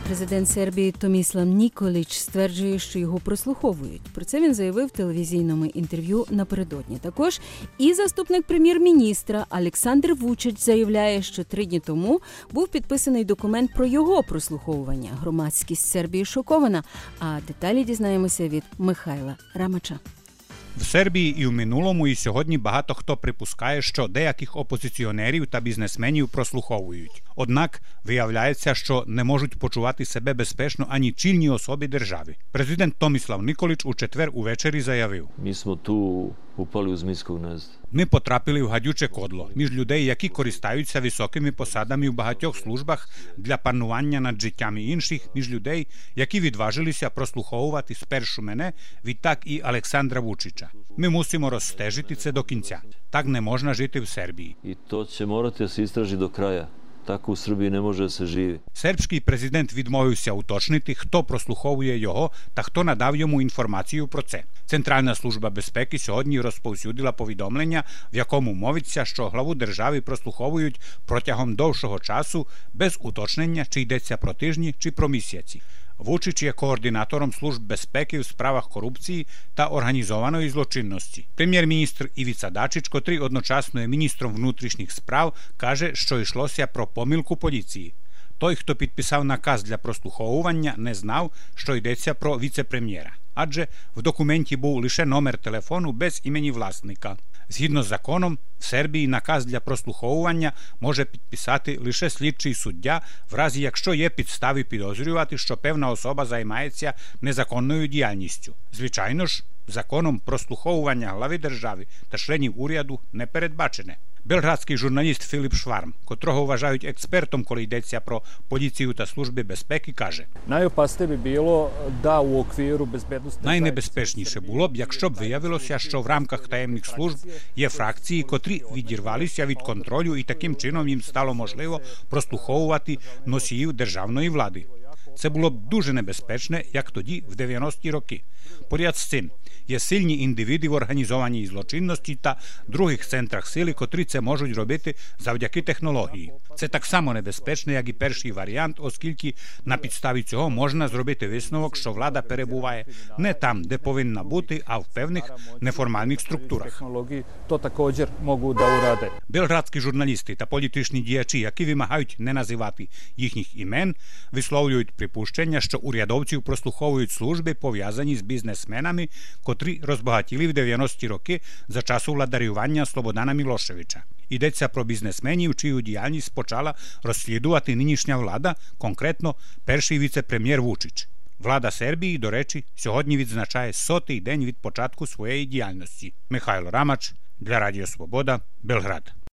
Президент Сербії Томіслав Ніколіч стверджує, що його прослуховують. Про це він заявив в телевізійному інтерв'ю напередодні. Також і заступник прем'єр-міністра Олександр Вучич заявляє, що 3 дні тому був підписаний документ про його прослуховування. Громадськість Сербії шокована, а деталі дізнаємося від Михайла Рамача. В Сербії і в минулому, і сьогодні багато хто припускає, що деяких опозиціонерів та бізнесменів прослуховують. Однак виявляється, що не можуть почувати себе безпечно ані чільні особи держави. Президент Томіслав Ніколіч у четвер увечері заявив: "Ми smo tu upali u zmijsko gnezdo. Ми потрапили в гадюче кодло між людей, які користаються високими посадами в багатьох службах для панування над життями інших, між людей, які відважилися прослуховувати спершу мене, відтак і Олександра Вучича. Ми мусимо розстежити це до кінця. Так не можна жити в Сербії. I to će morati da se istraži do kraja. Tako u Srbiji ne može da se živi." Сербський президент відмовився уточнити, хто прослуховує його та хто надав йому інформацію про це. Центральна служба безпеки сьогодні розповсюдила повідомлення, в якому мовиться, що главу держави прослуховують протягом довшого часу без уточнення, чи йдеться про тижні чи про місяці. Вучич є координатором служб безпеки в справах корупції та організованої злочинності. Прем'єр-міністр Івіца Дачич, котрий одночасно є міністром внутрішніх справ, каже, що йшлося про помилку поліції. Той, хто підписав наказ для прослуховування, не знав, що йдеться про віце-прем'єра. Адже в документі був лише номер телефону без імені власника. Згідно з законом, в Сербії наказ для прослуховування може підписати лише слідчий суддя, в разі якщо є підстави підозрювати, що певна особа займається незаконною діяльністю. Звичайно ж, законом прослуховування глави держави та членів уряду не передбачене. Белградський журналіст Філіп Шварм, котрого вважають експертом, коли йдеться про поліцію та служби безпеки, каже: найнебезпечніше було б, якщо б виявилося, що в рамках таємних служб є фракції, котрі відірвалися від контролю і таким чином їм стало можливо прослуховувати носіїв державної влади. Це було б дуже небезпечне, як тоді, в 90-ті роки. Поряд з цим, є сильні індивіди в організованій злочинності та других центрах сили, котрі це можуть робити завдяки технології. Це так само небезпечно, як і перший варіант, оскільки на підставі цього можна зробити висновок, що влада перебуває не там, де повинна бути, а в певних неформальних структурах. Белградські журналісти та політичні діячі, які вимагають не називати їхніх імен, висловлюють припущення, що урядовців прослуховують служби, пов'язані з бізнесменами, котрі розбагатіли в 90-ті роки за часу владарювання Слободана Мілошевича. Йдеться про бізнесменів, чию діяльність почала розслідувати нинішня влада, конкретно перший віце-прем'єр Вучич. Влада Сербії, до речі, сьогодні відзначає 100-й день від початку своєї діяльності. Михайло Рамач для Радіо Свобода, Белград.